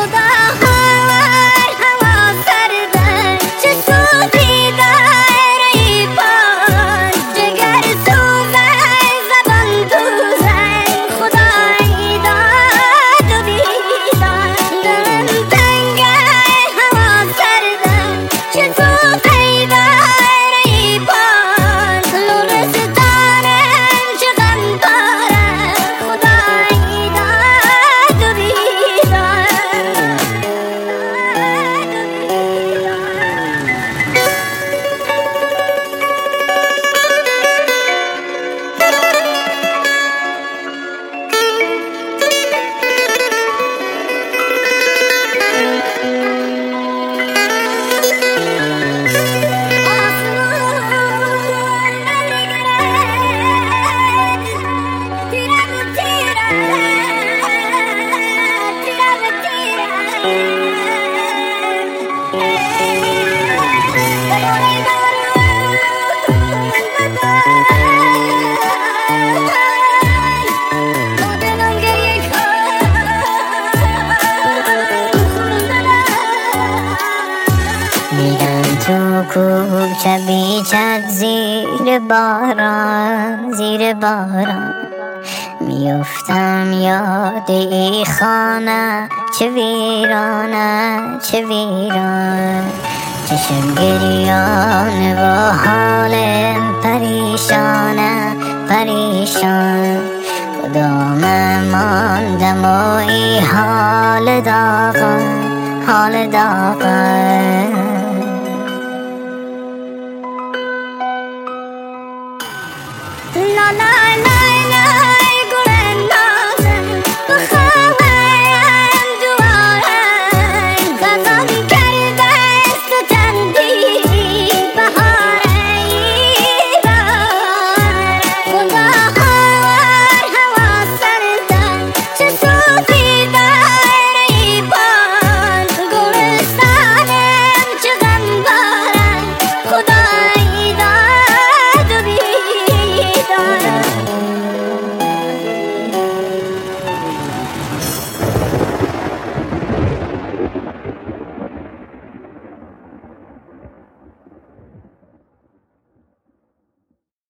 تو کوچه بیچد زیر باران زیر باران میفتم یاد ای خانه چه ویرانه چه ویران چشم گریان و حال پریشانه پریشان کدام ماندم و ای حال داغان حال داغان La la la